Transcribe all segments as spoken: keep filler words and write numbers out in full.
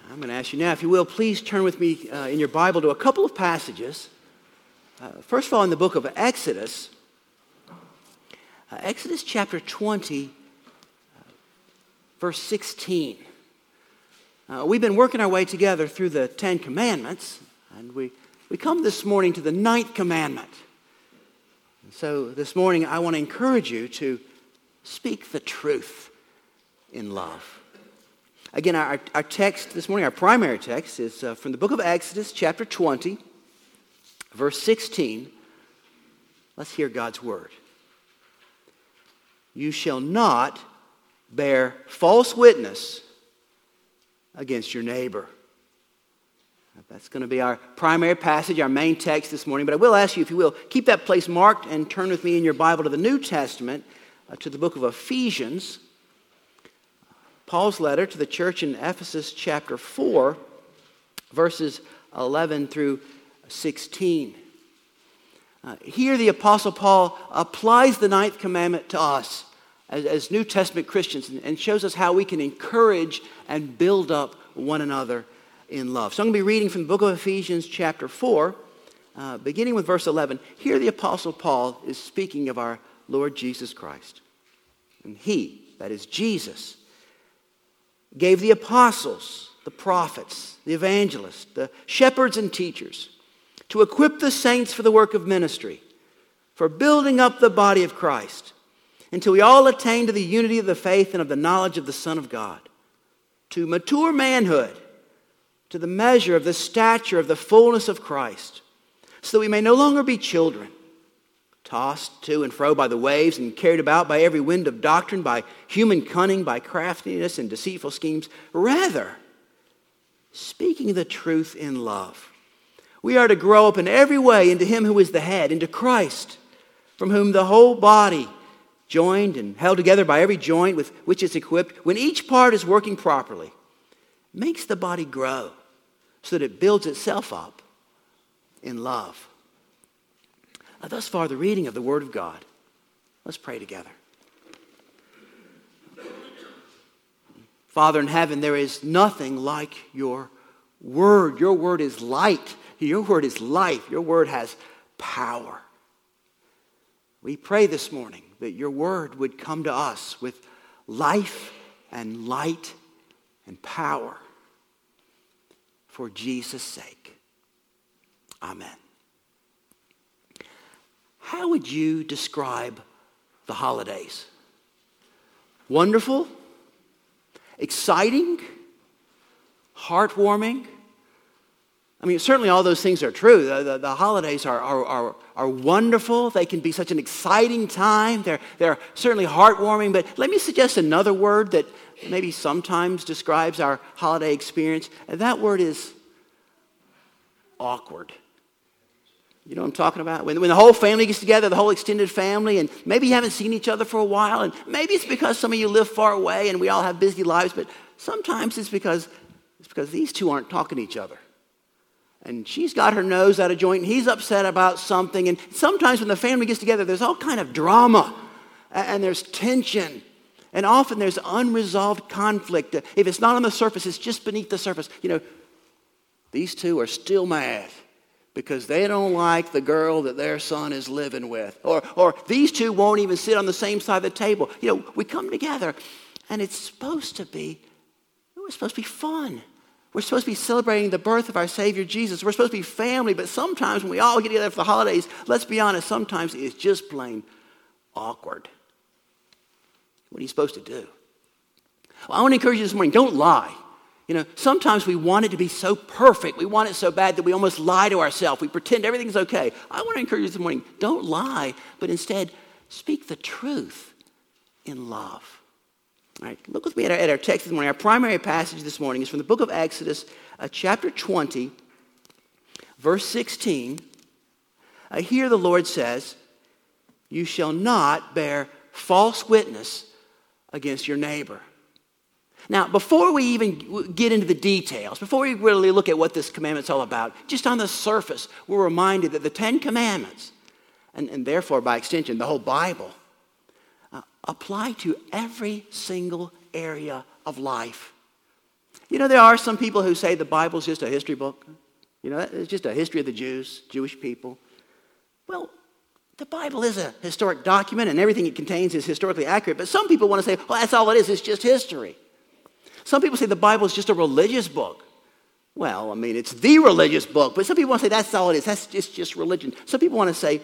I'm going to ask you now, if you will, please turn with me uh, in your Bible to a couple of passages. Uh, first of all, in the book of Exodus, uh, Exodus chapter twenty, uh, verse sixteen. Uh, we've been working our way together through the Ten Commandments, and we, we come this morning to the ninth commandment. And so this morning, I want to encourage you to speak the truth in love. Again, our, our text this morning, our primary text, is uh, from the book of Exodus, chapter twenty, verse sixteen. Let's hear God's word. You shall not bear false witness against your neighbor. That's going to be our primary passage, our main text this morning. But I will ask you, if you will, keep that place marked and turn with me in your Bible to the New Testament, uh, to the book of Ephesians. Paul's letter to the church in Ephesus, chapter four, verses eleven through sixteen. Uh, here the Apostle Paul applies the ninth commandment to us as, as New Testament Christians and, and shows us how we can encourage and build up one another in love. So I'm going to be reading from the book of Ephesians, chapter four, uh, beginning with verse eleven. Here the Apostle Paul is speaking of our Lord Jesus Christ. And he, that is Jesus, gave the apostles, the prophets, the evangelists, the shepherds and teachers to equip the saints for the work of ministry, for building up the body of Christ, until we all attain to the unity of the faith and of the knowledge of the Son of God, to mature manhood, to the measure of the stature of the fullness of Christ, so that we may no longer be children, tossed to and fro by the waves and carried about by every wind of doctrine, by human cunning, by craftiness and deceitful schemes. Rather, speaking the truth in love, we are to grow up in every way into Him who is the head, into Christ, from whom the whole body, joined and held together by every joint with which it's equipped, when each part is working properly, makes the body grow so that it builds itself up in love. Uh, thus far, the reading of the Word of God. Let's pray together. Father in heaven, there is nothing like your Word. Your Word is light. Your Word is life. Your Word has power. We pray this morning that your Word would come to us with life and light and power for Jesus' sake. Amen. How would you describe the holidays? Wonderful? Exciting? Heartwarming? I mean, certainly all those things are true. The, the, the holidays are, are, are, are wonderful. They can be such an exciting time. They're, they're certainly heartwarming. But let me suggest another word that maybe sometimes describes our holiday experience. And that word is awkward. You know what I'm talking about? When, when the whole family gets together, the whole extended family, and maybe you haven't seen each other for a while, and maybe it's because some of you live far away and we all have busy lives, but sometimes it's because, it's because these two aren't talking to each other. And she's got her nose out of joint, and he's upset about something, and sometimes when the family gets together, there's all kind of drama, and there's tension, and often there's unresolved conflict. If it's not on the surface, it's just beneath the surface. You know, these two are still mad because they don't like the girl that their son is living with. Or, or these two won't even sit on the same side of the table. You know, we come together, and it's supposed to be, it's supposed to be fun. We're supposed to be celebrating the birth of our Savior Jesus. We're supposed to be family, but sometimes when we all get together for the holidays, let's be honest, sometimes it's just plain awkward. What are you supposed to do? Well, I want to encourage you this morning, don't lie. You know, sometimes we want it to be so perfect. We want it so bad that we almost lie to ourselves. We pretend everything's okay. I want to encourage you this morning, don't lie, but instead speak the truth in love. All right, look with me at our, at our text this morning. Our primary passage this morning is from the book of Exodus, uh, chapter twenty, verse sixteen. Uh, here the Lord says, you shall not bear false witness against your neighbor. Now, before we even get into the details, before we really look at what this commandment's all about, just on the surface, we're reminded that the Ten Commandments, and, and therefore by extension the whole Bible, uh, apply to every single area of life. You know, there are some people who say the Bible's just a history book. You know, it's just a history of the Jews, Jewish people. Well, the Bible is a historic document and everything it contains is historically accurate. But some people want to say, well, that's all it is. It's just history. Some people say the Bible is just a religious book. Well, I mean, it's the religious book. But some people want to say that's all it is. That's just, just religion. Some people want to say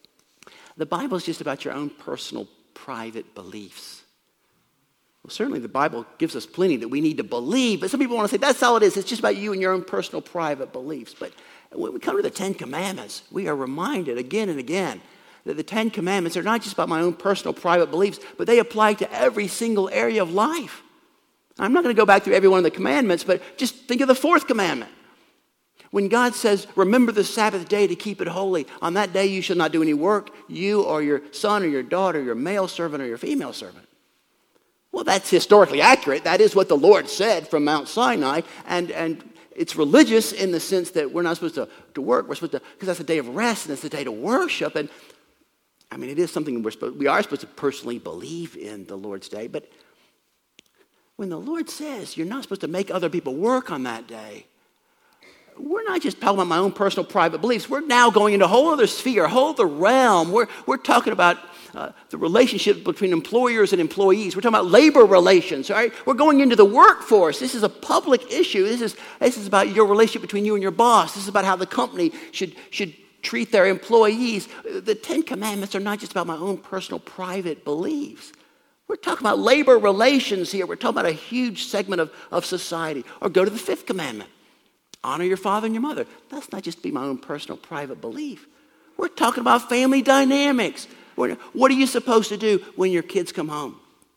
the Bible is just about your own personal, private beliefs. Well, certainly the Bible gives us plenty that we need to believe. But some people want to say that's all it is. It's just about you and your own personal, private beliefs. But when we come to the Ten Commandments, we are reminded again and again that the Ten Commandments are not just about my own personal, private beliefs, but they apply to every single area of life. I'm not going to go back through every one of the commandments, but just think of the fourth commandment. When God says, remember the Sabbath day to keep it holy. On that day you shall not do any work, you or your son or your daughter, your male servant or your female servant. Well, that's historically accurate. That is what the Lord said from Mount Sinai. And, and it's religious in the sense that we're not supposed to, to work. We're supposed to, because that's a day of rest and it's a day to worship. And I mean, it is something we're supposed, we are supposed to personally believe in the Lord's day. But when the Lord says you're not supposed to make other people work on that day, we're not just talking about my own personal private beliefs. We're now going into a whole other sphere, a whole other realm. We're, we're talking about uh, the relationship between employers and employees. We're talking about labor relations, all right? We're going into the workforce. This is a public issue. This is, this is about your relationship between you and your boss. This is about how the company should, should treat their employees. The Ten Commandments are not just about my own personal private beliefs. We're talking about labor relations here. We're talking about a huge segment of, of society. Or go to the fifth commandment. Honor your father and your mother. That's not just to be my own personal private belief. We're talking about family dynamics. What are you supposed to do when your kids come home?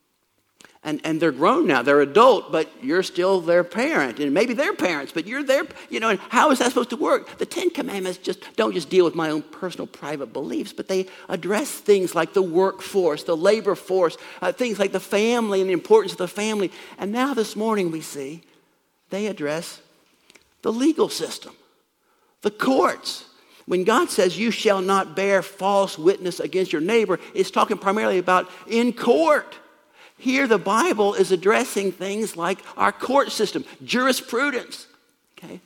And, and they're grown now. They're adult, but you're still their parent. And maybe they're parents, but you're their, you know, and how is that supposed to work? The Ten Commandments just don't just deal with my own personal private beliefs, but they address things like the workforce, the labor force, uh, things like the family and the importance of the family. And now this morning we see they address the legal system, the courts. When God says you shall not bear false witness against your neighbor, it's talking primarily about in court. Here the Bible is addressing things like our court system, jurisprudence. Okay?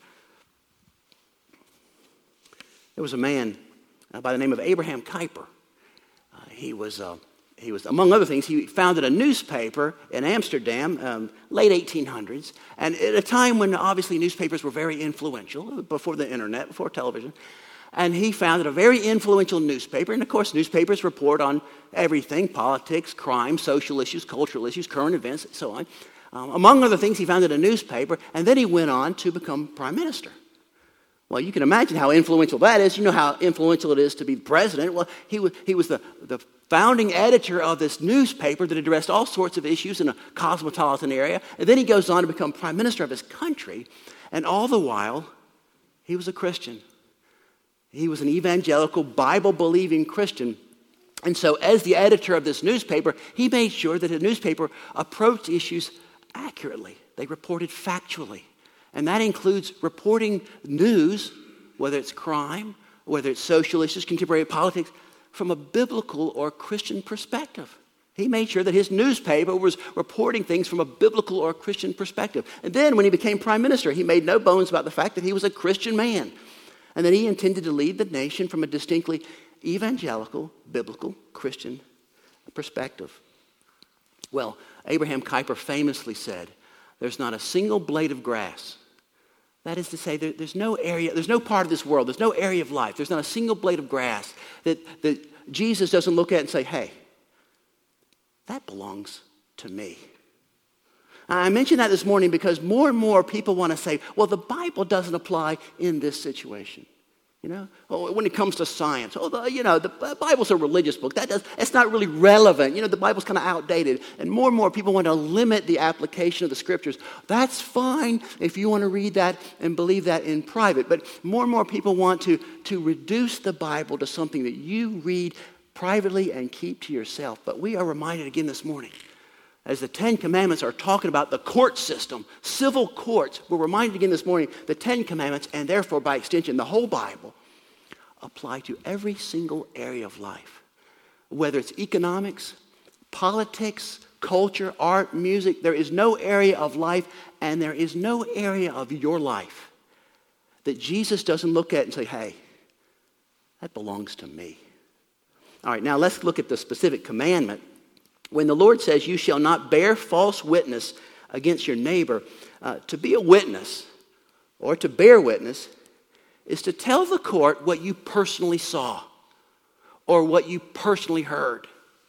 There was a man uh, by the name of Abraham Kuyper. Uh, he was uh, He was, among other things, he founded a newspaper in Amsterdam, um, late eighteen hundreds, and at a time when obviously newspapers were very influential, before the internet, before television. And he founded a very influential newspaper. And of course, newspapers report on everything: politics, crime, social issues, cultural issues, current events, and so on. Um, among other things, he founded a newspaper, and then he went on to become prime minister. Well, you can imagine how influential that is. You know how influential it is to be president. Well, he was, he was the, the founding editor of this newspaper that addressed all sorts of issues in a cosmopolitan area. And then he goes on to become prime minister of his country. And all the while, he was a Christian. He was an evangelical, Bible-believing Christian. And so as the editor of this newspaper, he made sure that the newspaper approached issues accurately. They reported factually. And that includes reporting news, whether it's crime, whether it's social issues, contemporary politics, from a biblical or Christian perspective. He made sure that his newspaper was reporting things from a biblical or Christian perspective. And then when he became prime minister, he made no bones about the fact that he was a Christian man and that he intended to lead the nation from a distinctly evangelical, biblical, Christian perspective. Well, Abraham Kuyper famously said, "There's not a single blade of grass." That is to say, there, there's no area, there's no part of this world, there's no area of life, there's not a single blade of grass that, that Jesus doesn't look at and say, "Hey, that belongs to me." I mentioned that this morning because more and more people want to say, well, the Bible doesn't apply in this situation. You know, oh, when it comes to science, oh, the, you know, the Bible's a religious book. That does, it's not really relevant. You know, the Bible's kind of outdated. And more and more people want to limit the application of the scriptures. That's fine if you want to read that and believe that in private. But more and more people want to, to reduce the Bible to something that you read privately and keep to yourself. But we are reminded again this morning, as the Ten Commandments are talking about the court system, civil courts, we're reminded again this morning, the Ten Commandments, and therefore by extension the whole Bible, apply to every single area of life. Whether it's economics, politics, culture, art, music. There is no area of life, and there is no area of your life that Jesus doesn't look at and say, hey, that belongs to me. All right, now let's look at the specific commandment. When the Lord says, you shall not bear false witness against your neighbor, uh, to be a witness or to bear witness is to tell the court what you personally saw or what you personally heard.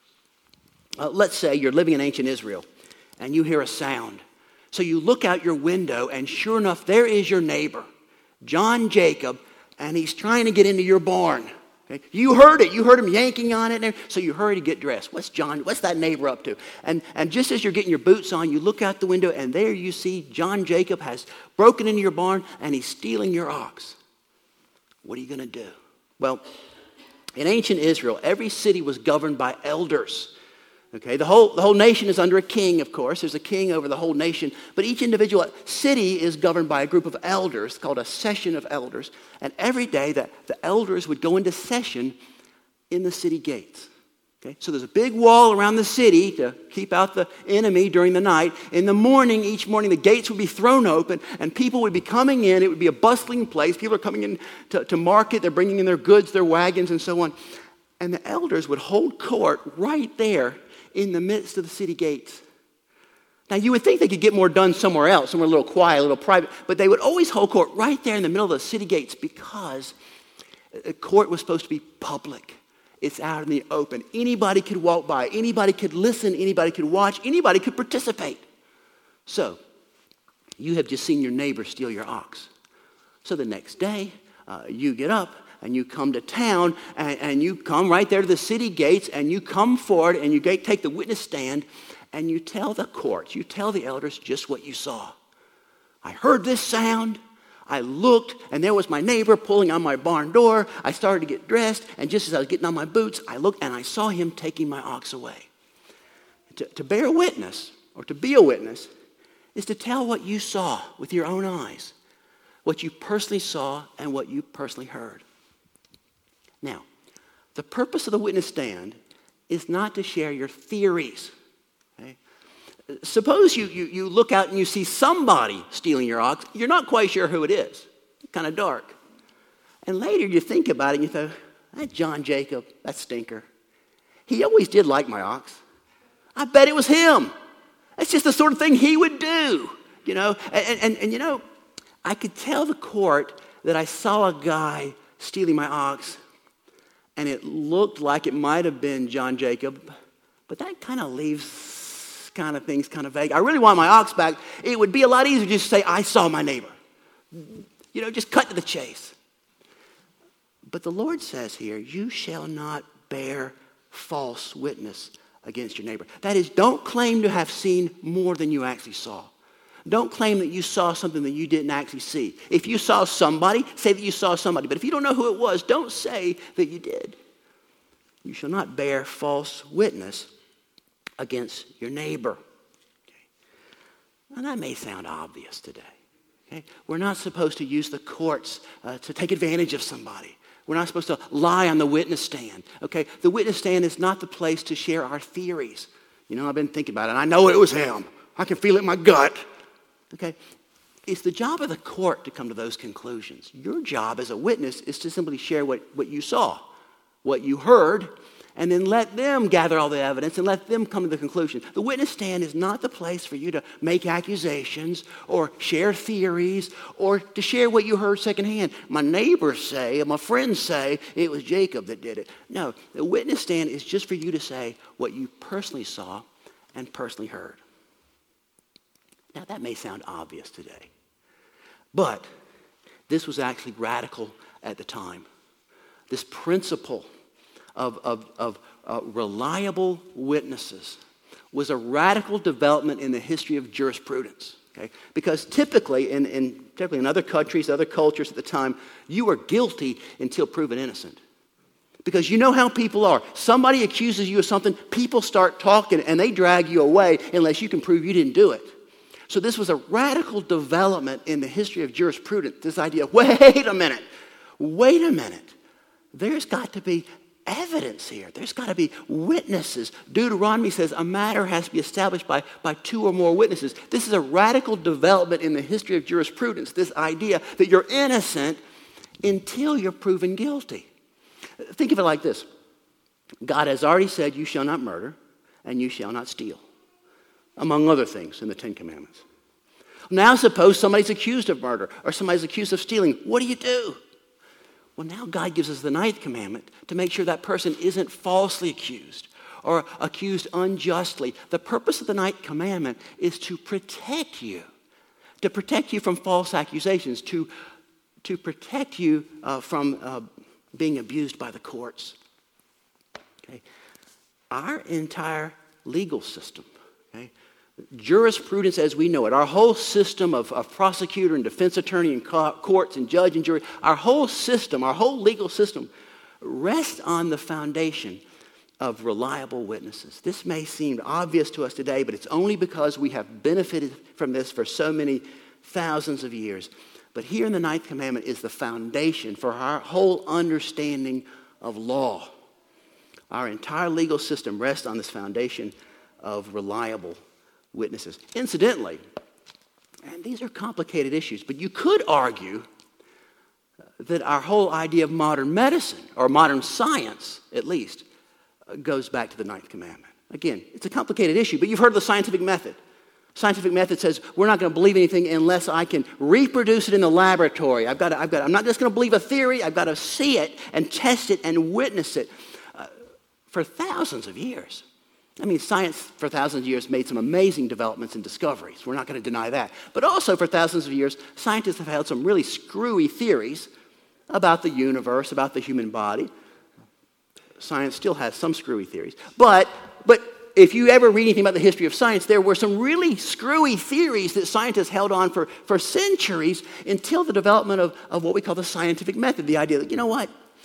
Uh, let's say you're living in ancient Israel and you hear a sound. So you look out your window and sure enough, there is your neighbor, John Jacob, and he's trying to get into your barn. Okay? You heard it. You heard him yanking on it. And so you hurry to get dressed. What's John, what's that neighbor up to? And, and just as you're getting your boots on, you look out the window and there you see John Jacob has broken into your barn and he's stealing your ox. What are you going to do? Well, in ancient Israel, every city was governed by elders. Okay, the whole, the whole nation is under a king, of course. There's a king over the whole nation. But each individual city is governed by a group of elders called a session of elders. And every day the, the elders would go into session in the city gates. Okay, so there's a big wall around the city to keep out the enemy during the night. In the morning, each morning, the gates would be thrown open and people would be coming in. It would be a bustling place. People are coming in to, to market. They're bringing in their goods, their wagons, and so on. And the elders would hold court right there in the midst of the city gates. Now, you would think they could get more done somewhere else, somewhere a little quiet, a little private, but they would always hold court right there in the middle of the city gates because the court was supposed to be public. It's out in the open. Anybody could walk by. Anybody could listen. Anybody could watch. Anybody could participate. So, you have just seen your neighbor steal your ox. So the next day, uh, you get up and you come to town, and, and you come right there to the city gates, and you come forward, and you take the witness stand, and you tell the court, you tell the elders just what you saw. I heard this sound. I looked, and there was my neighbor pulling on my barn door. I started to get dressed, and just as I was getting on my boots, I looked, and I saw him taking my ox away. To, to bear witness, or to be a witness, is to tell what you saw with your own eyes, what you personally saw, and what you personally heard. Now, the purpose of the witness stand is not to share your theories. Okay? Suppose you, you, you look out and you see somebody stealing your ox. You're not quite sure who it is. It's kind of dark. And later you think about it and you think, that John Jacob, that stinker. He always did like my ox. I bet it was him. That's just the sort of thing he would do. You know, and, and, and you know, I could tell the court that I saw a guy stealing my ox, and it looked like it might have been John Jacob, but that kind of leaves kind of things kind of vague. I really want my ox back. It would be a lot easier just to say, I saw my neighbor. You know, just cut to the chase. But the Lord says here, you shall not bear false witness against your neighbor. That is, don't claim to have seen more than you actually saw. Don't claim that you saw something that you didn't actually see. If you saw somebody, say that you saw somebody. But if you don't know who it was, don't say that you did. You shall not bear false witness against your neighbor. Okay. Now that may sound obvious today. Okay. We're not supposed to use the courts uh, to take advantage of somebody. We're not supposed to lie on the witness stand. Okay. The witness stand is not the place to share our theories. You know, I've been thinking about it, and I know it was him. I can feel it in my gut. Okay, it's the job of the court to come to those conclusions. Your job as a witness is to simply share what, what you saw, what you heard, and then let them gather all the evidence and let them come to the conclusion. The witness stand is not the place for you to make accusations or share theories or to share what you heard secondhand. My neighbors say, my friends say, it was Jacob that did it. No, the witness stand is just for you to say what you personally saw and personally heard. Now, that may sound obvious today, but this was actually radical at the time. This principle of, of, of uh, reliable witnesses was a radical development in the history of jurisprudence. Okay? Because typically, in, in, typically in other countries, other cultures at the time, you were guilty until proven innocent. Because you know how people are. Somebody accuses you of something, people start talking, and they drag you away unless you can prove you didn't do it. So this was a radical development in the history of jurisprudence, this idea, wait a minute, wait a minute. There's got to be evidence here. There's got to be witnesses. Deuteronomy says a matter has to be established by, by two or more witnesses. This is a radical development in the history of jurisprudence, this idea that you're innocent until you're proven guilty. Think of it like this. God has already said, you shall not murder and you shall not steal, among other things in the Ten Commandments. Now suppose somebody's accused of murder or somebody's accused of stealing. What do you do? Well, now God gives us the ninth commandment to make sure that person isn't falsely accused or accused unjustly. The purpose of the ninth commandment is to protect you, to protect you from false accusations, to, to protect you uh, from uh, being abused by the courts. Okay? Our entire legal system, okay, jurisprudence as we know it, our whole system of, of prosecutor and defense attorney and co- courts and judge and jury, our whole system, our whole legal system rests on the foundation of reliable witnesses. This may seem obvious to us today, but it's only because we have benefited from this for so many thousands of years. But here in the ninth commandment is the foundation for our whole understanding of law. Our entire legal system rests on this foundation of reliable witnesses. Incidentally, and these are complicated issues, but you could argue that our whole idea of modern medicine, or modern science at least, goes back to the ninth commandment. Again, it's a complicated issue, but you've heard of the scientific method. Scientific method says we're not going to believe anything unless I can reproduce it in the laboratory. I've got to, I've got to, I'm not just going to believe a theory. I've got to see it and test it and witness it. Uh, for thousands of years. I mean, science for thousands of years made some amazing developments and discoveries. We're not going to deny that. But also for thousands of years, scientists have held some really screwy theories about the universe, about the human body. Science still has some screwy theories. But, but if you ever read anything about the history of science, there were some really screwy theories that scientists held on for, for centuries until the development of, of what we call the scientific method. The idea that, you know what,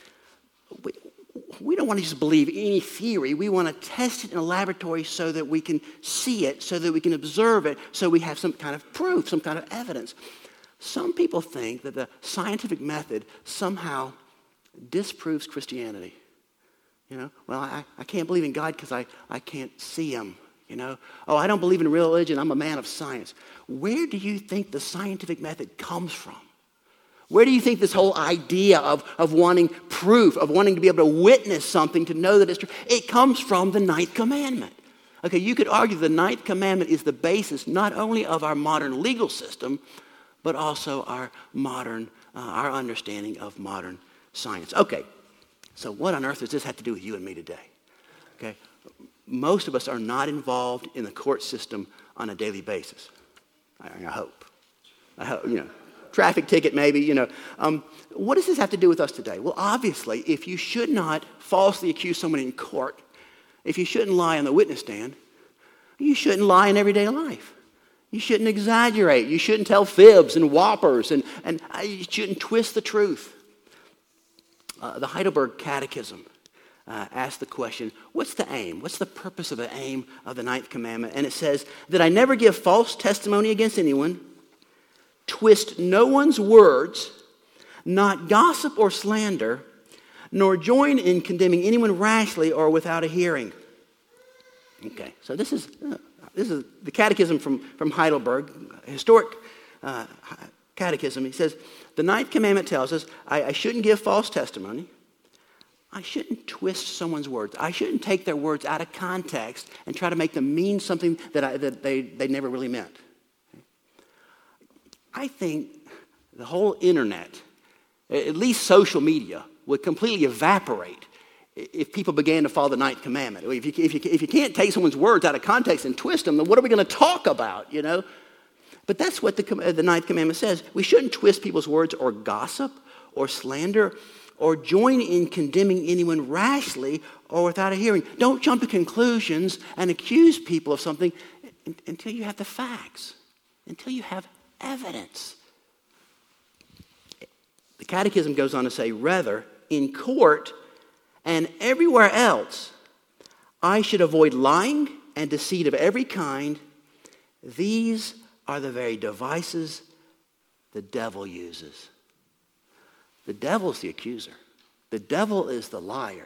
we, we don't want to just believe any theory. We want to test it in a laboratory so that we can see it, so that we can observe it, so we have some kind of proof, some kind of evidence. Some people think that the scientific method somehow disproves Christianity. You know, well, I, I can't believe in God because I, I can't see him, you know. Oh, I don't believe in religion. I'm a man of science. Where do you think the scientific method comes from? Where do you think this whole idea of, of wanting proof, of wanting to be able to witness something, to know that it's true, it comes from the ninth commandment. Okay, you could argue the ninth commandment is the basis not only of our modern legal system, but also our modern, uh, our understanding of modern science. Okay, so what on earth does this have to do with you and me today? Okay, most of us are not involved in the court system on a daily basis. I, I hope. I hope, you know. Traffic ticket maybe, you know. Um, what does this have to do with us today? Well, obviously, if you should not falsely accuse someone in court, if you shouldn't lie on the witness stand, you shouldn't lie in everyday life. You shouldn't exaggerate. You shouldn't tell fibs and whoppers, and, and uh, you shouldn't twist the truth. Uh, the Heidelberg Catechism uh, asks the question, what's the aim? What's the purpose of the aim of the ninth commandment? And it says that I never give false testimony against anyone, twist no one's words, not gossip or slander, nor join in condemning anyone rashly or without a hearing. Okay, so this is uh, this is the catechism from, from Heidelberg, historic uh, catechism. He says, the ninth commandment tells us I, I shouldn't give false testimony. I shouldn't twist someone's words. I shouldn't take their words out of context and try to make them mean something that, I, that they, they never really meant. I think the whole internet, at least social media, would completely evaporate if people began to follow the ninth commandment. If you, if you, if you can't take someone's words out of context and twist them, then what are we going to talk about, you know? But that's what the, the ninth commandment says. We shouldn't twist people's words or gossip or slander or join in condemning anyone rashly or without a hearing. Don't jump to conclusions and accuse people of something until you have the facts, until you have evidence. The Catechism goes on to say, rather, in court and everywhere else, I should avoid lying and deceit of every kind. These are the very devices the devil uses. The devil's the accuser. The devil is the liar.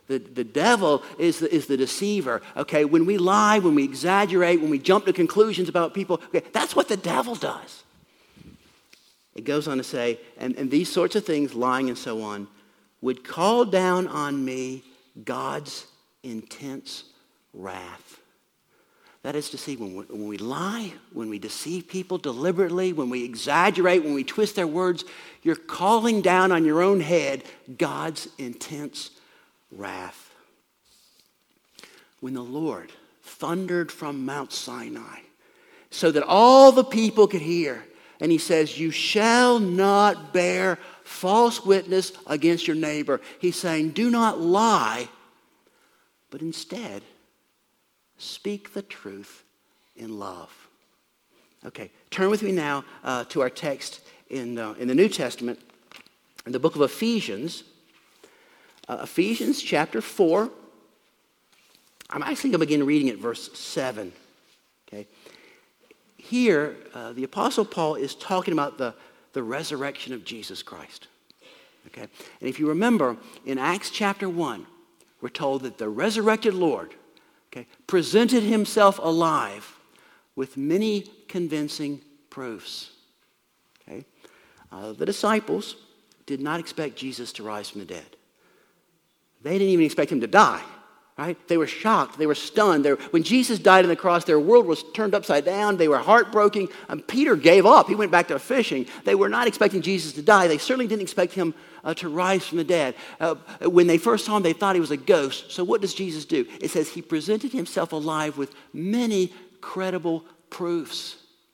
The, the devil is the, is the deceiver, okay? When we lie, when we exaggerate, when we jump to conclusions about people, okay, that's what the devil does. It goes on to say, and, and these sorts of things, lying and so on, would call down on me God's intense wrath. That is to see, when we, when we lie, when we deceive people deliberately, when we exaggerate, when we twist their words, you're calling down on your own head God's intense wrath. When the Lord thundered from Mount Sinai so that all the people could hear, and he says, you shall not bear false witness against your neighbor. He's saying, do not lie, but instead speak the truth in love. Okay, turn with me now uh, to our text in, uh, in the New Testament, in the book of Ephesians. Uh, Ephesians chapter four. I'm actually going to begin reading at verse seven. Okay. Here, uh, the Apostle Paul is talking about the, the resurrection of Jesus Christ. Okay. And if you remember, in Acts chapter one, we're told that the resurrected Lord, okay, presented himself alive with many convincing proofs. Okay. Uh, the disciples did not expect Jesus to rise from the dead. They didn't even expect him to die, right? They were shocked. They were stunned. They were, when Jesus died on the cross, their world was turned upside down. They were heartbroken. And Peter gave up. He went back to fishing. They were not expecting Jesus to die. They certainly didn't expect him uh, to rise from the dead. Uh, when they first saw him, they thought he was a ghost. So what does Jesus do? It says he presented himself alive with many credible proofs.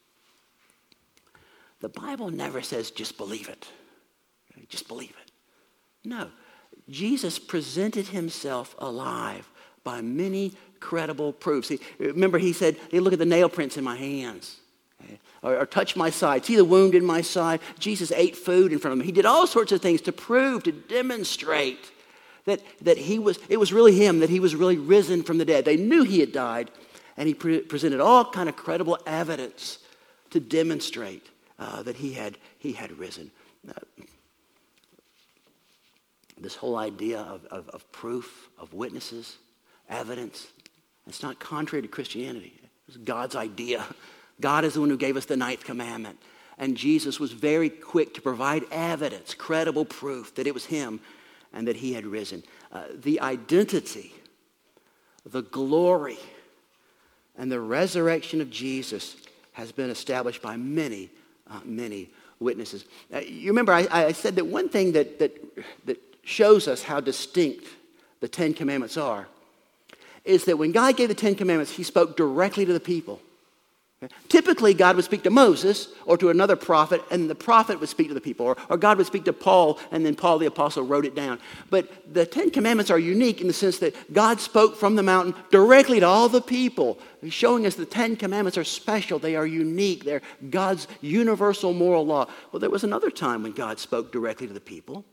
The Bible never says just believe it. Just believe it. No. Jesus presented himself alive by many credible proofs. He, remember, he said, hey, look at the nail prints in my hands. Okay? Or, or touch my side. See the wound in my side? Jesus ate food in front of him. He did all sorts of things to prove, to demonstrate that, that he was, it was really him, that he was really risen from the dead. They knew he had died, and he pre- presented all kind of credible evidence to demonstrate uh, that he had, he had risen. Uh, This whole idea of, of, of proof, of witnesses, evidence, it's not contrary to Christianity. It's God's idea. God is the one who gave us the ninth commandment. And Jesus was very quick to provide evidence, credible proof that it was him and that he had risen. Uh, the identity, the glory, and the resurrection of Jesus has been established by many, uh, many witnesses. Uh, you remember I, I said that one thing that, that, that shows us how distinct the Ten Commandments are is that when God gave the Ten Commandments, he spoke directly to the people. Okay? Typically, God would speak to Moses or to another prophet, and the prophet would speak to the people. Or, or God would speak to Paul, and then Paul the apostle wrote it down. But the Ten Commandments are unique in the sense that God spoke from the mountain directly to all the people, showing us the Ten Commandments are special. They are unique. They're God's universal moral law. Well, there was another time when God spoke directly to the people.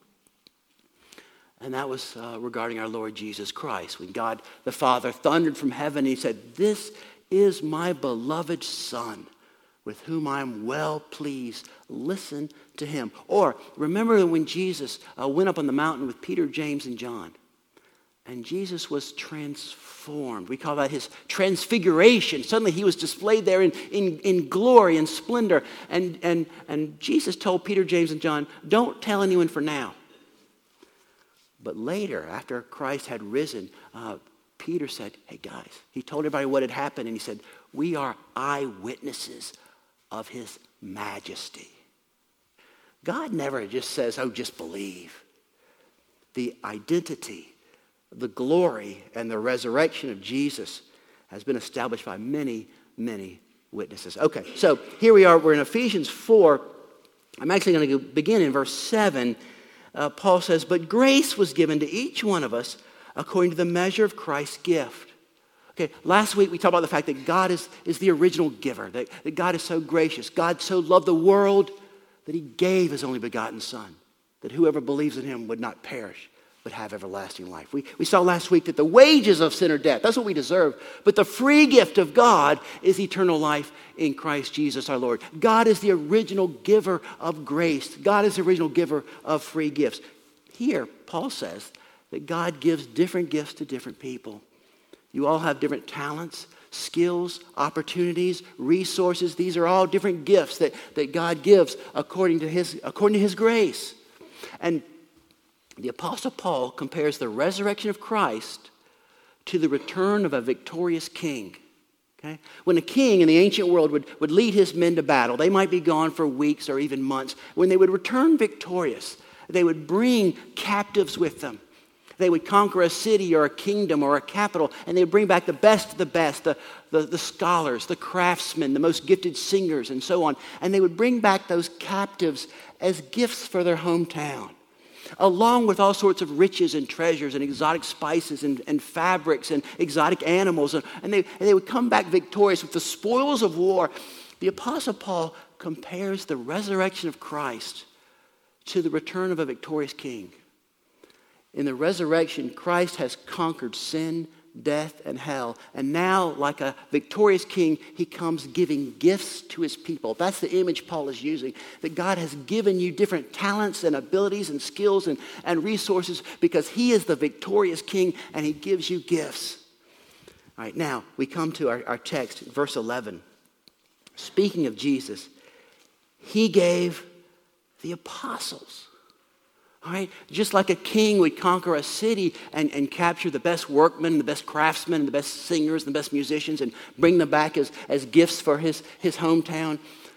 And that was uh, regarding our Lord Jesus Christ. When God the Father thundered from heaven, and he said, this is my beloved Son, with whom I am well pleased. Listen to him. Or remember when Jesus uh, went up on the mountain with Peter, James, and John. And Jesus was transformed. We call that his transfiguration. Suddenly he was displayed there in, in, in glory and splendor. And, and, and Jesus told Peter, James, and John, don't tell anyone for now. But later, after Christ had risen, uh, Peter said, hey guys, he told everybody what had happened, and he said, we are eyewitnesses of his majesty. God never just says, oh, just believe. The identity, the glory, and the resurrection of Jesus has been established by many, many witnesses. Okay, so here we are. We're in Ephesians four. I'm actually going to begin in verse seven. Uh, Paul says, but grace was given to each one of us according to the measure of Christ's gift. Okay, last week we talked about the fact that God is, is the original giver, that, that God is so gracious. God so loved the world that he gave his only begotten Son, that whoever believes in him would not perish, but have everlasting life. We, we saw last week that the wages of sin are death. That's what we deserve. But the free gift of God is eternal life in Christ Jesus our Lord. God is the original giver of grace. God is the original giver of free gifts. Here, Paul says that God gives different gifts to different people. You all have different talents, skills, opportunities, resources. These are all different gifts that, that God gives according to his, according to his grace. And the Apostle Paul compares the resurrection of Christ to the return of a victorious king. Okay? When a king in the ancient world would, would lead his men to battle, they might be gone for weeks or even months. When they would return victorious, they would bring captives with them. They would conquer a city or a kingdom or a capital, and they would bring back the best of the best, the, the, the scholars, the craftsmen, the most gifted singers, and so on. And they would bring back those captives as gifts for their hometown, along with all sorts of riches and treasures and exotic spices and, and fabrics and exotic animals. And, and, they, and they would come back victorious with the spoils of war. The Apostle Paul compares the resurrection of Christ to the return of a victorious king. In the resurrection, Christ has conquered sin, death, and hell. And now, like a victorious king, he comes giving gifts to his people. That's the image Paul is using, that God has given you different talents and abilities and skills and, and resources because he is the victorious king and he gives you gifts. All right, now we come to our, our text, verse eleven. Speaking of Jesus, he gave the apostles. All right, just like a king would conquer a city and, and capture the best workmen, the best craftsmen, the best singers, the best musicians, and bring them back as, as gifts for his, his hometown.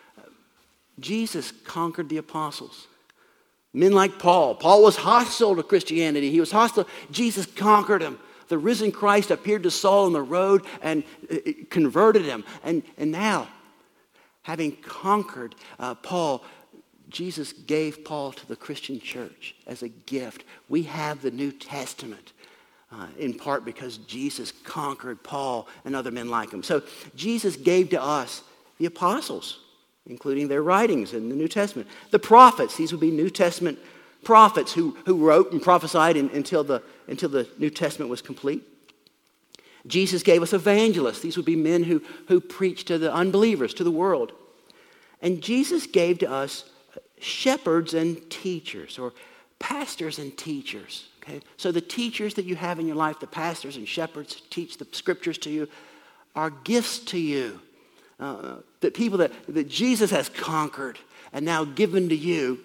Jesus conquered the apostles. Men like Paul. Paul was hostile to Christianity. He was hostile. Jesus conquered him. The risen Christ appeared to Saul on the road and it converted him. And, and now, having conquered uh, Paul, Jesus gave Paul to the Christian church as a gift. We have the New Testament uh, in part because Jesus conquered Paul and other men like him. So Jesus gave to us the apostles, including their writings in the New Testament. The prophets, these would be New Testament prophets who, who wrote and prophesied in, until, the, until the New Testament was complete. Jesus gave us evangelists. These would be men who, who preached to the unbelievers, to the world. And Jesus gave to us shepherds and teachers, or pastors and teachers. Okay? So the teachers that you have in your life, the pastors and shepherds who teach the scriptures to you, are gifts to you. Uh, the people that, that Jesus has conquered and now given to you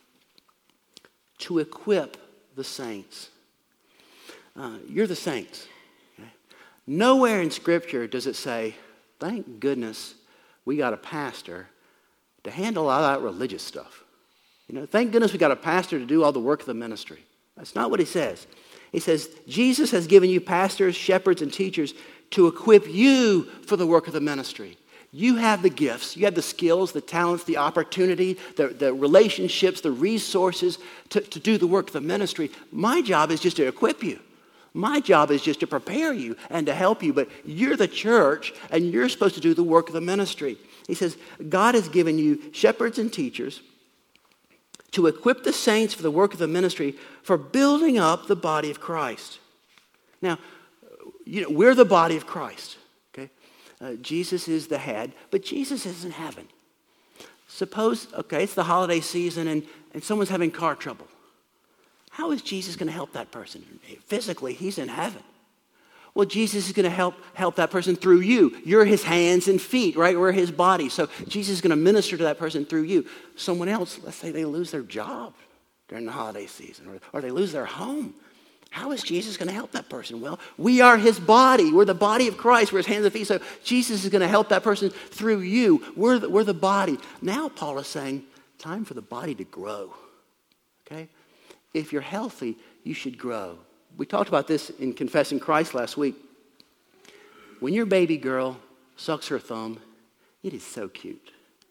to equip the saints. Uh, you're the saints. Okay? Nowhere in Scripture does it say, thank goodness we got a pastor to handle all that religious stuff. You know, thank goodness we got a pastor to do all the work of the ministry. That's not what he says. He says, Jesus has given you pastors, shepherds, and teachers to equip you for the work of the ministry. You have the gifts, you have the skills, the talents, the opportunity, the, the relationships, the resources to, to do the work of the ministry. My job is just to equip you. My job is just to prepare you and to help you, but you're the church and you're supposed to do the work of the ministry. He says, God has given you shepherds and teachers to equip the saints for the work of the ministry for building up the body of Christ. Now, you know, we're the body of Christ, okay? Uh, Jesus is the head, but Jesus is in heaven. Suppose, okay, it's the holiday season and, and someone's having car trouble. How is Jesus going to help that person? Physically, he's in heaven. Well, Jesus is going to help help that person through you. You're his hands and feet, right? We're his body. So Jesus is going to minister to that person through you. Someone else, let's say they lose their job during the holiday season, or, or they lose their home. How is Jesus going to help that person? Well, we are his body. We're the body of Christ. We're his hands and feet. So Jesus is going to help that person through you. We're the, we're the body. Now Paul is saying, time for the body to grow. Okay? If you're healthy, you should grow. We talked about this in Confessing Christ last week. When your baby girl sucks her thumb, it is so cute.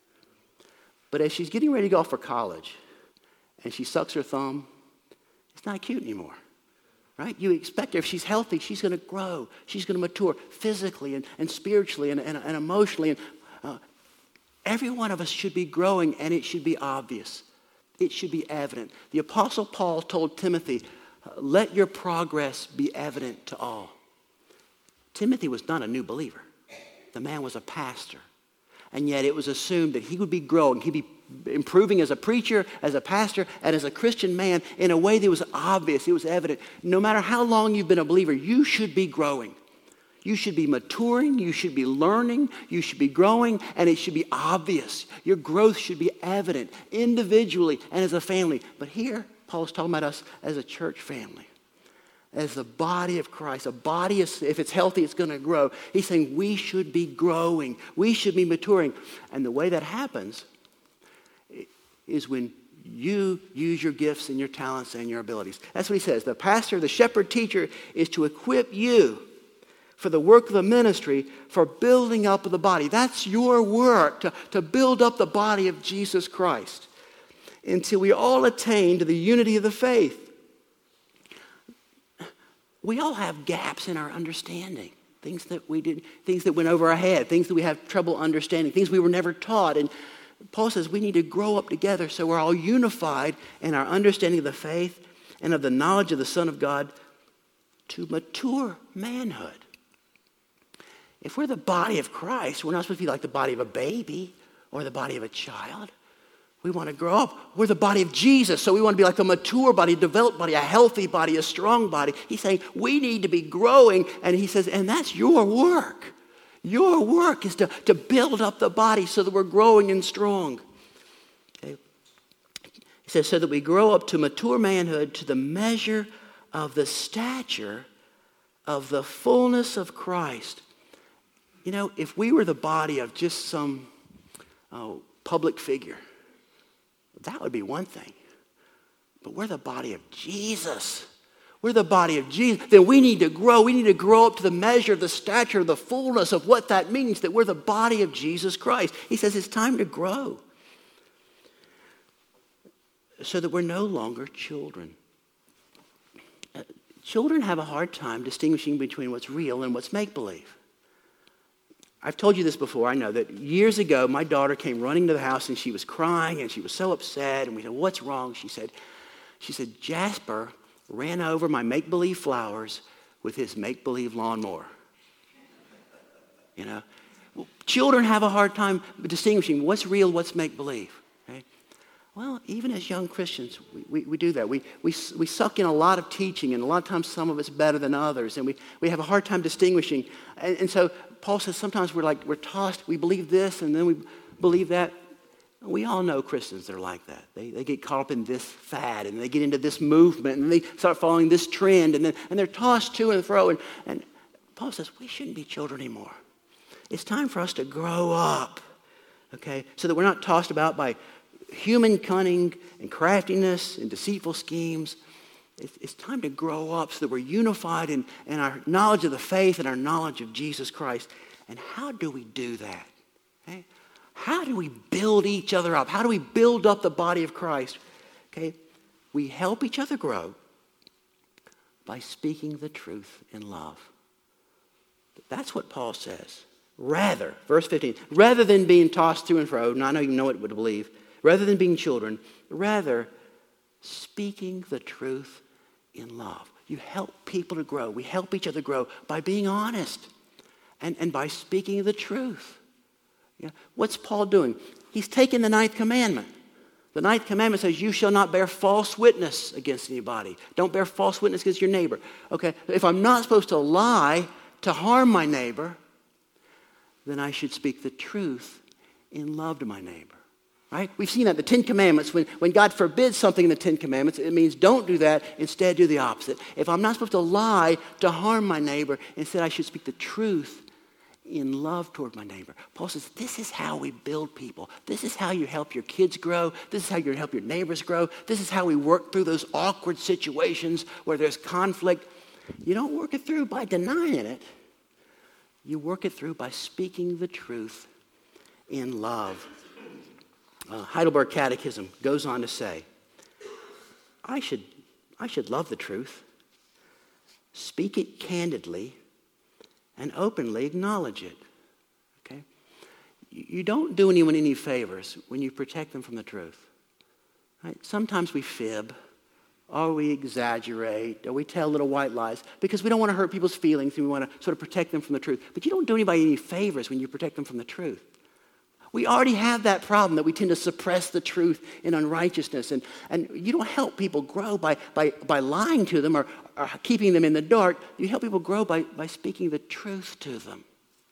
But as she's getting ready to go off for college and she sucks her thumb, it's not cute anymore, right? You expect her, if she's healthy, she's going to grow. She's going to mature physically and, and spiritually and, and, and emotionally. And uh, every one of us should be growing, and it should be obvious. It should be evident. The Apostle Paul told Timothy, let your progress be evident to all. Timothy was not a new believer. The man was a pastor. And yet it was assumed that he would be growing, he'd be improving as a preacher, as a pastor, and as a Christian man in a way that was obvious, it was evident. No matter how long you've been a believer, you should be growing. You should be maturing, you should be learning, you should be growing, and it should be obvious. Your growth should be evident individually and as a family. But here, Paul's talking about us as a church family, as the body of Christ. A body, is, if it's healthy, it's going to grow. He's saying we should be growing. We should be maturing. And the way that happens is when you use your gifts and your talents and your abilities. That's what he says. The pastor, the shepherd teacher is to equip you for the work of the ministry, for building up of the body. That's your work, to, to build up the body of Jesus Christ until we all attain to the unity of the faith. We all have gaps in our understanding, things that we did, things that went over our head, things that we have trouble understanding, things we were never taught. And Paul says we need to grow up together so we're all unified in our understanding of the faith and of the knowledge of the Son of God to mature manhood. If we're the body of Christ, we're not supposed to be like the body of a baby or the body of a child. We want to grow up. We're the body of Jesus, so we want to be like a mature body, a developed body, a healthy body, a strong body. He's saying we need to be growing, and he says, and that's your work. Your work is to, to build up the body so that we're growing and strong. Okay. He says, so that we grow up to mature manhood to the measure of the stature of the fullness of Christ. You know, if we were the body of just some oh, public figure, that would be one thing. But we're the body of Jesus. We're the body of Jesus. Then we need to grow. We need to grow up to the measure of the stature, of the fullness of what that means, that we're the body of Jesus Christ. He says it's time to grow so that we're no longer children. Uh, children have a hard time distinguishing between what's real and what's make-believe. I've told you this before, I know, that years ago, my daughter came running to the house and she was crying and she was so upset. And we said, what's wrong? She said, she said, Jasper ran over my make-believe flowers with his make-believe lawnmower. You know, well, children have a hard time distinguishing what's real, what's make-believe. Okay? Well, even as young Christians, we, we, we do that. We, we, we suck in a lot of teaching, and a lot of times some of it's better than others, and we, we have a hard time distinguishing. And, and so Paul says sometimes we're like, we're tossed, we believe this, and then we believe that. We all know Christians that are like that. They, they get caught up in this fad, and they get into this movement, and they start following this trend, and then and they're tossed to and fro. And, and Paul says, we shouldn't be children anymore. It's time for us to grow up, okay, so that we're not tossed about by human cunning and craftiness and deceitful schemes. It's, it's time to grow up so that we're unified in, in our knowledge of the faith and our knowledge of Jesus Christ. And how do we do that? Okay? How do we build each other up? How do we build up the body of Christ? Okay, we help each other grow by speaking the truth in love. That's what Paul says. Rather, verse fifteen, rather than being tossed to and fro, and I don't even know what to believe, rather than being children, rather speaking the truth in love. You help people to grow. We help each other grow by being honest and, and by speaking the truth. Yeah. What's Paul doing? He's taking the ninth commandment. The ninth commandment says, you shall not bear false witness against anybody. Don't bear false witness against your neighbor. Okay, if I'm not supposed to lie to harm my neighbor, then I should speak the truth in love to my neighbor. Right? We've seen that. The Ten Commandments, when, when God forbids something in the Ten Commandments, it means don't do that. Instead, do the opposite. If I'm not supposed to lie to harm my neighbor, instead I should speak the truth in love toward my neighbor. Paul says, this is how we build people. This is how you help your kids grow. This is how you help your neighbors grow. This is how we work through those awkward situations where there's conflict. You don't work it through by denying it. You work it through by speaking the truth in love. Uh, Heidelberg Catechism goes on to say, I should, I should love the truth, speak it candidly, and openly acknowledge it. Okay? You don't do anyone any favors when you protect them from the truth. Right? Sometimes we fib, or we exaggerate, or we tell little white lies because we don't want to hurt people's feelings and we want to sort of protect them from the truth. But you don't do anybody any favors when you protect them from the truth. We already have that problem that we tend to suppress the truth in unrighteousness. And, and you don't help people grow by, by, by lying to them or, or keeping them in the dark. You help people grow by, by speaking the truth to them.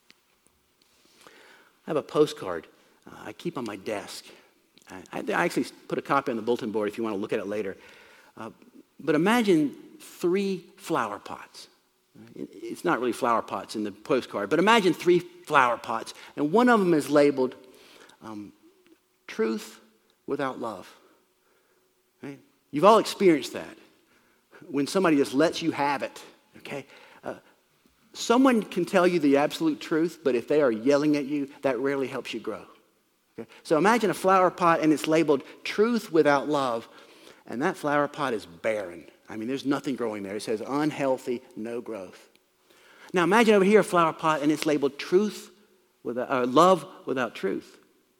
I have a postcard uh, I keep on my desk. I, I actually put a copy on the bulletin board if you want to look at it later. Uh, but imagine three flower pots. It's not really flower pots in the postcard, but imagine three flower pots. And one of them is labeled um, truth without love. Right? You've all experienced that. When somebody just lets you have it, okay? Uh, someone can tell you the absolute truth, but if they are yelling at you, that rarely helps you grow. Okay? So imagine a flower pot and it's labeled truth without love, and that flower pot is barren. I mean, there's nothing growing there. It says unhealthy, no growth. Now imagine over here a flower pot and it's labeled truth without, uh, love without truth.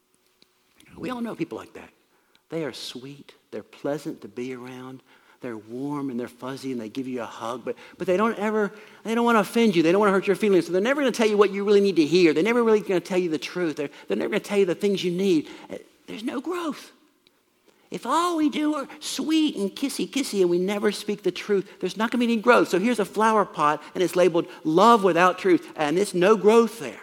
We all know people like that. They are sweet. They're pleasant to be around. They're warm and they're fuzzy and they give you a hug, but, but they don't ever, they don't want to offend you. They don't want to hurt your feelings. So they're never going to tell you what you really need to hear. They're never really going to tell you the truth. They're, they're never going to tell you the things you need. There's no growth. If all we do are sweet and kissy-kissy and we never speak the truth, there's not going to be any growth. So here's a flower pot and it's labeled love without truth, and there's no growth there.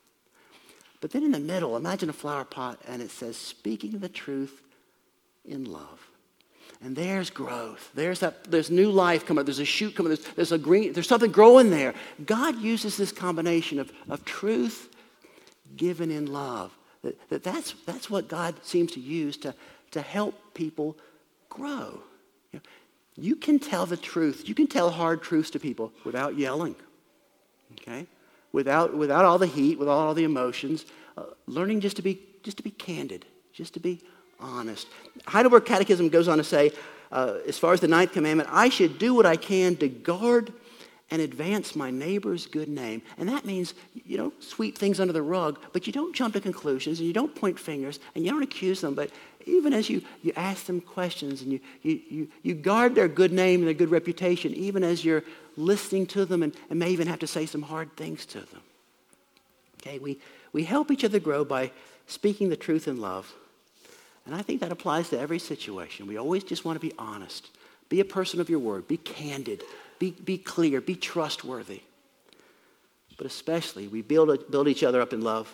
But then in the middle, imagine a flower pot and it says speaking the truth in love. And there's growth. There's that. There's new life coming. There's a shoot coming. There's, there's a green. There's something growing there. God uses this combination of, of truth given in love. That, that that's that's what God seems to use to to help people grow. You know, you can tell the truth. You can tell hard truths to people without yelling. Okay, without without all the heat, without all the emotions. Uh, learning just to be just to be candid, just to be honest. Heidelberg Catechism goes on to say, uh, as far as the ninth commandment, I should do what I can to guard and advance my neighbor's good name. And that means you don't sweep things under the rug, but you don't jump to conclusions and you don't point fingers and you don't accuse them, but even as you, you ask them questions and you, you, you, you guard their good name and their good reputation, even as you're listening to them and, and may even have to say some hard things to them. Okay, we, we help each other grow by speaking the truth in love. And I think that applies to every situation. We always just want to be honest. Be a person of your word. Be candid. Be, be clear. Be trustworthy. But especially, we build, build each other up in love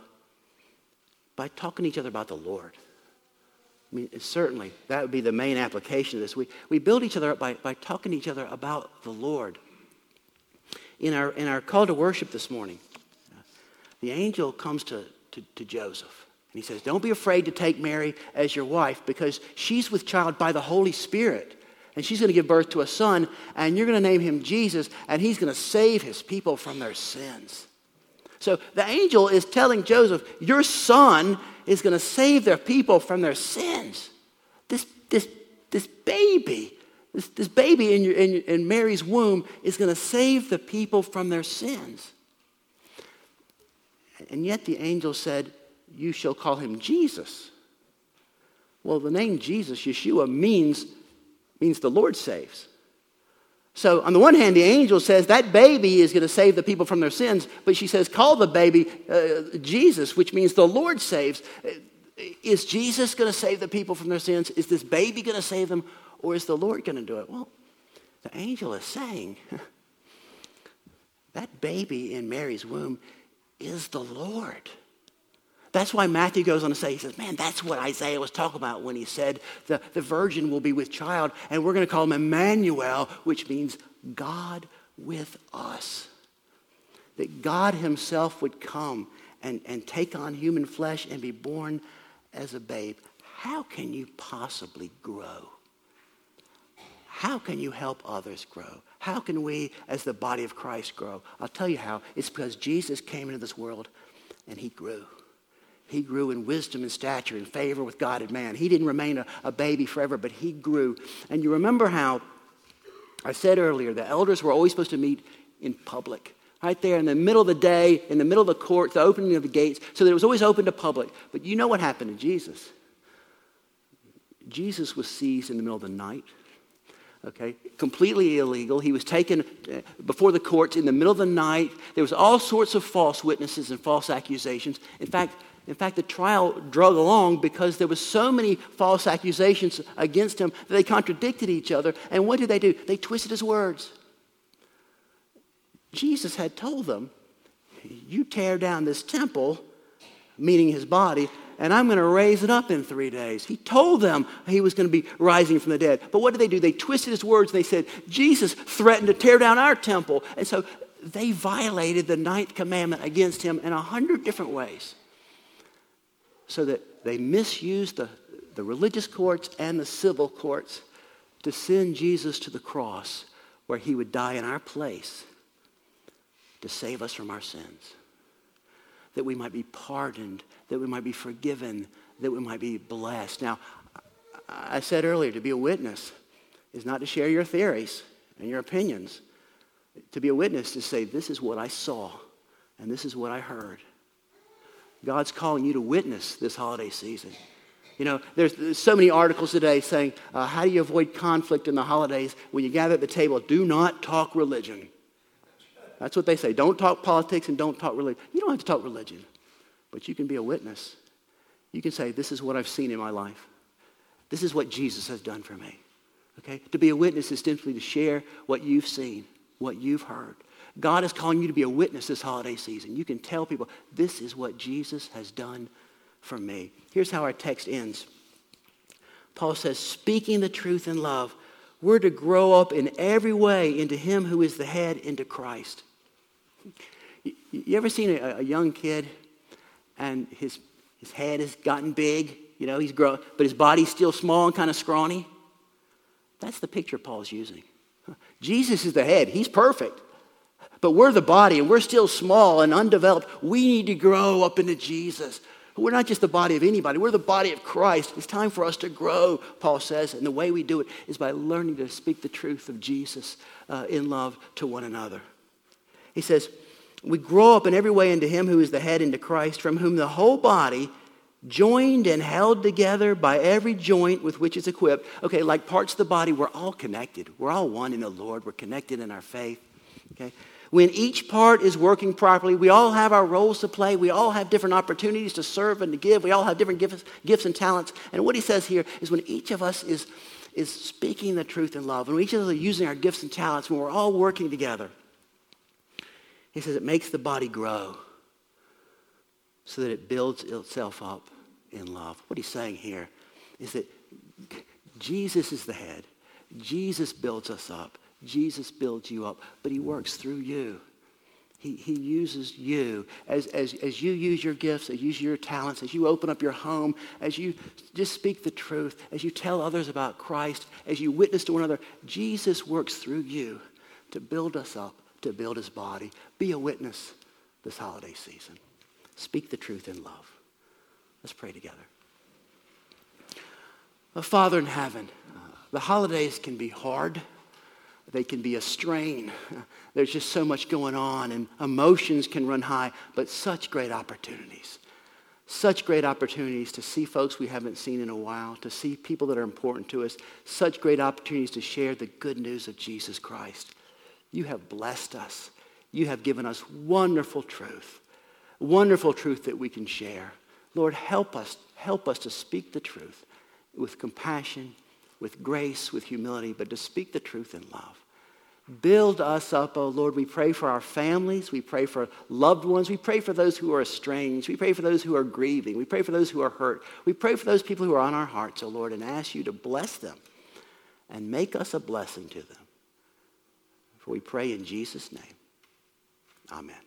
by talking to each other about the Lord. I mean, certainly, that would be the main application of this. We, we build each other up by, by talking to each other about the Lord. In our, in our call to worship this morning, the angel comes to, to, to Joseph. And he says, don't be afraid to take Mary as your wife because she's with child by the Holy Spirit. And she's going to give birth to a son, and you're going to name him Jesus, and he's going to save his people from their sins. So the angel is telling Joseph, your son is going to save their people from their sins. This, this, this baby, this, this baby in, your, in, your, in Mary's womb is going to save the people from their sins. And yet the angel said, you shall call him Jesus. Well, the name Jesus, Yeshua, means, means the Lord saves. So on the one hand, the angel says that baby is going to save the people from their sins, but she says, call the baby uh, Jesus, which means the Lord saves. Is Jesus going to save the people from their sins? Is this baby going to save them, or is the Lord going to do it? Well, the angel is saying that baby in Mary's womb is the Lord. That's why Matthew goes on to say, he says, man, that's what Isaiah was talking about when he said the, the virgin will be with child, and we're going to call him Emmanuel, which means God with us. That God himself would come and, and take on human flesh and be born as a babe. How can you possibly grow? How can you help others grow? How can we, as the body of Christ, grow? I'll tell you how. It's because Jesus came into this world and he grew. He grew in wisdom and stature and favor with God and man. He didn't remain a, a baby forever, but he grew. And you remember how I said earlier, the elders were always supposed to meet in public. Right there in the middle of the day, in the middle of the court, the opening of the gates, so that it was always open to public. But you know what happened to Jesus? Jesus was seized in the middle of the night. Okay, completely illegal. He was taken before the courts in the middle of the night. There was all sorts of false witnesses and false accusations. In fact, In fact, the trial drug along because there was so many false accusations against him that they contradicted each other. And what did they do? They twisted his words. Jesus had told them, you tear down this temple, meaning his body, and I'm going to raise it up in three days. He told them he was going to be rising from the dead. But what did they do? They twisted his words and they said, Jesus threatened to tear down our temple. And so they violated the ninth commandment against him in a hundred different ways. So that they misused the, the religious courts and the civil courts to send Jesus to the cross where he would die in our place to save us from our sins. That we might be pardoned, that we might be forgiven, that we might be blessed. Now, I said earlier, to be a witness is not to share your theories and your opinions. To be a witness is to say, this is what I saw, and this is what I heard. God's calling you to witness this holiday season. You know, there's, there's so many articles today saying, uh, how do you avoid conflict in the holidays? When you gather at the table, do not talk religion. That's what they say. Don't talk politics and don't talk religion. You don't have to talk religion, but you can be a witness. You can say, this is what I've seen in my life. This is what Jesus has done for me. Okay? To be a witness is simply to share what you've seen, what you've heard. God is calling you to be a witness this holiday season. You can tell people, this is what Jesus has done for me. Here's how our text ends. Paul says, speaking the truth in love, we're to grow up in every way into him who is the head, into Christ. You, you ever seen a, a young kid and his, his head has gotten big, you know, he's grown, but his body's still small and kind of scrawny? That's the picture Paul's using. Jesus is the head. He's perfect. But we're the body and we're still small and undeveloped. We need to grow up into Jesus. We're not just the body of anybody. We're the body of Christ. It's time for us to grow, Paul says. And the way we do it is by learning to speak the truth of Jesus uh, in love to one another. He says, we grow up in every way into him who is the head, into Christ, from whom the whole body, joined and held together by every joint with which it's equipped. Okay, like parts of the body, we're all connected. We're all one in the Lord. We're connected in our faith. Okay. When each part is working properly, we all have our roles to play. We all have different opportunities to serve and to give. We all have different gifts, gifts and talents. And what he says here is when each of us is, is speaking the truth in love, when each of us are using our gifts and talents, when we're all working together, he says it makes the body grow so that it builds itself up in love. What he's saying here is that Jesus is the head. Jesus builds us up. Jesus builds you up, but he works through you. He, he uses you. As, as, as you use your gifts, as you use your talents, as you open up your home, as you just speak the truth, as you tell others about Christ, as you witness to one another, Jesus works through you to build us up, to build his body. Be a witness this holiday season. Speak the truth in love. Let's pray together. Oh, Father in heaven, uh, the holidays can be hard. They can be a strain. There's just so much going on and emotions can run high, but such great opportunities. Such great opportunities to see folks we haven't seen in a while, to see people that are important to us. Such great opportunities to share the good news of Jesus Christ. You have blessed us. You have given us wonderful truth. Wonderful truth that we can share. Lord, help us, help us to speak the truth with compassion, with grace, with humility, but to speak the truth in love. Build us up, oh Lord. We pray for our families. We pray for loved ones. We pray for those who are estranged. We pray for those who are grieving. We pray for those who are hurt. We pray for those people who are on our hearts, oh Lord, and ask you to bless them and make us a blessing to them. For we pray in Jesus' name. Amen.